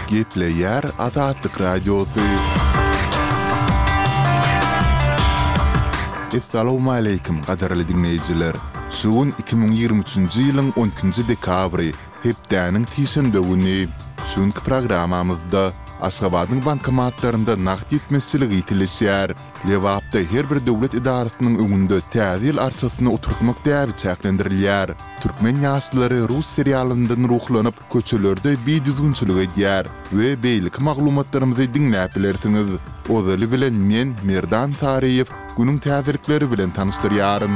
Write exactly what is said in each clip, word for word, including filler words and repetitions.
Gepleyer Azatlık Radyosu. Assalamu alaykum qadarly dinleyijiler. Şuun iki bin ýygrimi üçünji ýylyň on ikinji dekabry, hepdäniň tiýşenbe güni. Şuňky programamyzda Aşgabatyň bankomatlarynda naqd ýetmezçiligi ýitilýär. Lewapda her bir döwlet idarasynyň öňünde täzil arçasyny oturtmak däbi çäklendirilýär. Türkmen ýaşlary rus serialyndan ruhlanyp köçelerde biýdüzgünçilik edýär we beýlik maglumatlarymyzy dinläp bilersiňiz. Ozaly bilen men Merdan Tariýew günüň täzirlikleri bilen tanışdyrýarym.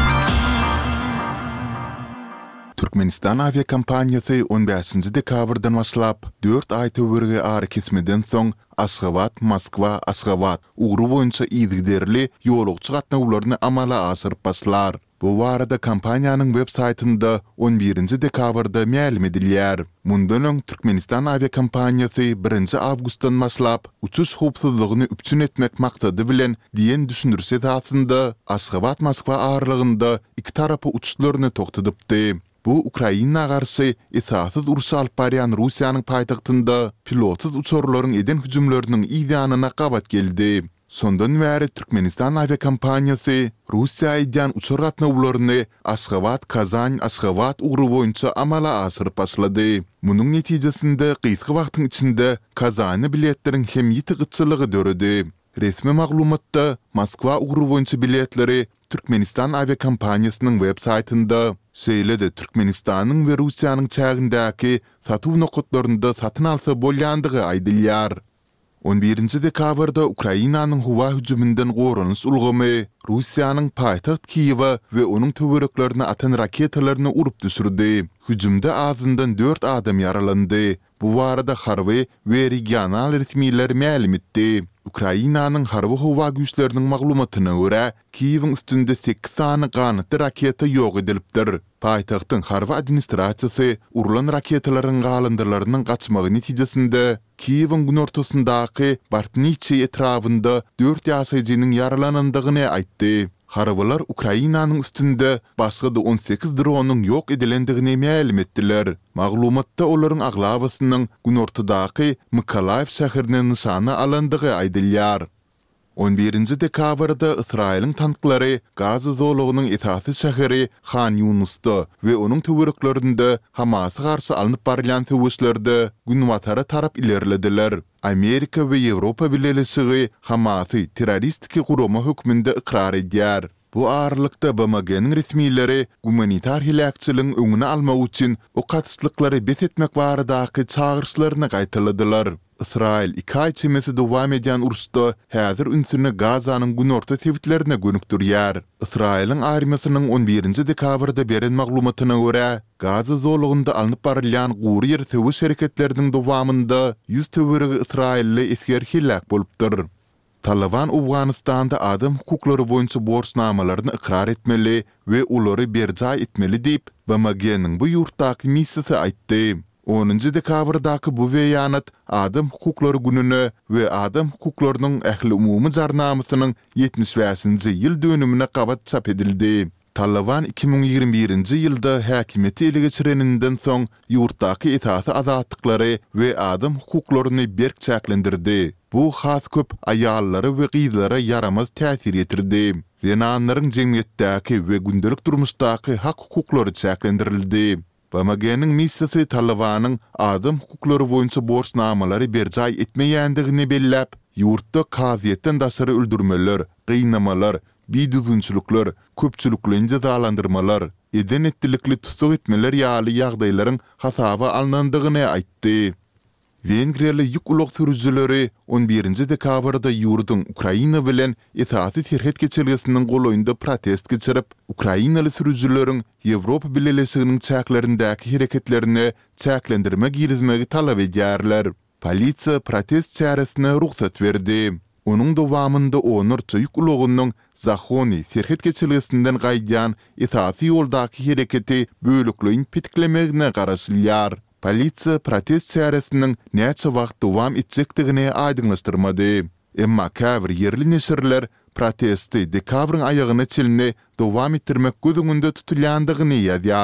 Türkmenistan aviakompaniýasy on beşinji dekabrdan başlap dört ay töwerge ary kesmeden soň Aşgabat, Moskwa, Aşgabat ugru boýunça ýygyderli ýolugçy gatnawlaryny amala aşyryp başlar. Bu barada kompaniýanyň web saytynda on birinji dekabrda ma'lum edilýär. Mundan öň Türkmenistan aviakompaniýasy birinji awgustdan başlap uçuş howpsuzlygyny üpçün etmek maksady bilen diýen düşünürse aslynda Aşgabat, Moskwa aralygynda iki tarapy uçuşlaryny toktadypdy. Bu Ukraina garşy esassız uruş alyp barýan Russiýanyň paýtagtynda pilotsuz uçurlaryň eden hüjümleriniň ýygynyna gabat geldi. Sondan bäri Türkmenistan aviakompaniýasy Russiýa eden uçur gatnawlaryny Aşgabat, Kazan, Aşgabat ugru boýunça amala aşyryp başlady. Munyň netijesinde gysga wagtyň içinde Kazany biletleriň hem ýytygyçylygy döredi. Resmi maglumatda Moskwa ugru boýunça biletleri Türkmenistan aviakompaniýasynyň web saytynda söýledi Türkmenistanyň we Russiýanyň çägindäki satuw nokatlarynda satyn alsa bolýandygy aýdylýar. on birinji dekabrda Ukrainanyň howa hüjümünden goranyş ulgamy Russiýanyň paýtaxt Kiýewa we onuň töwereklerine atan raketalaryny urup düşürdi. Hüjümde azyndan dört adam yaralandy. Bu barada harby we regional resmiýetler ma'lum etdi. Ukrainanyň harby howa güýçleriniň maglumatyna görä, Kiýewiň üstünde sekiz sany ganatly raketa ýok edilipdir. Paýtagtyň harby administrasiýasy urulan raketalaryň galyndylarynyň gaçmagy netijesinde Kiýewiň gün ortasyndaky Bartniçi etrafynda dört ýaşaýjynyň yaralanandygyny aýtdy. Harbylar Ukrainanyň üstünde başga da on sekiz dronyň ýok edilendigini ma'lum etdiler. Maglumatda olaryň aglabasynyň gün ortadaky Mykolaýew şäheriniň nişany alandygy aýdylýar. on birinji dekabrda Israýlyň tanklary Gaza zolugynyň esasy şäheri Han Yunusda we onuň töwereklerinde Hamas'a garşy alınıp barýan töweşlerde gün watara tarap ilerlediler. Amerika we Ýewropa bileşigi Hamasy terroristiki gurama hökmünde ikrar edýär. Bu aralykda B M G'niň resmiýetleri humanitar hilakçylygyň öňüne almak üçin o gatyşlyklary bet etmek baradaky çağırşlaryny gaýtalydylar. Israil iki ay çemesi dowam edýän urusda häzir ünsüne Gazanyň gün orta tewitlerine gönükdirýär. Israiliň armiýasynyň on birinji dekabrda beren maglumatyna görä, Gaza zolugynda alınıp barylýan gury ýer töweş hereketläriniň dowamynda ýüz töweregi Israilli esger hilak bolupdyr. Taliban Awganystanda adam hukuklary boýunça borçnamalaryny ikrar etmeli we ulary berjaý etmeli diýip B M G'niň bu ýurtdaky missiýasy aýtdy. onunji dekabrdaky bu beýanat adam hukuklary gününe we adam hukuklarynyň ähli umumy jarnamasynyň yetmiş beşinji ýyl dönümine gabat çap edildi. Taliban iki bin ýygrimi birinji ýylda häkimiýeti ele geçireninden soň ýurtdaky esasy azatlyklary we adam hukuklaryny berk çäklendirdi. Bu has köp aýallary we gyzlara yaramaz täsir ýetirdi. Zenanlaryň jemgyýetdäki we gündelik durmuşdaky hak hukuklary çäklendirildi. B M G'niň missiýasy Talibanyň adam hukuklary boýunça borçnamalary berjaý etmeýändigini belläp, ýurtda kaziýetden daşary öldürmeler, gynamalar, biýdüzgünçilikler, köpçüliklerini jazalandyrmalar, eden etdilikli tutuk etmeler ýaly ýagdaýlaryň hasaba alınandygyny aýtdy. Wengriýaly ýük ulak sürüjileri on birinji dekabrda ýurduň Ukraina bilen esasy serhet geçirgesiniň golaýynda protest geçirip, Ukrainaly sürüjileriň Ýewropa bileşiginiň çäklerindäki hereketlerini çäklendirmek girizmegi talap edýärler. Polisiýa protest çäresine ruhsat berdi. Onuň dowamynda onurça ýük ulagynyň Zahony serhet geçirgesinden gaýdýan esasy ýoldaky hereketi bölükleýin pitiklemegine garaşylýar. Polisiýa protest çäresiniň näçe wagt dowam etjekdigini aýdynlaşdyrmady. Emma käbir ýerli neşirler protesti dekabryň aýagyna çelini dowam etdirmek gözüňünde tutulýandygyny ýazýar.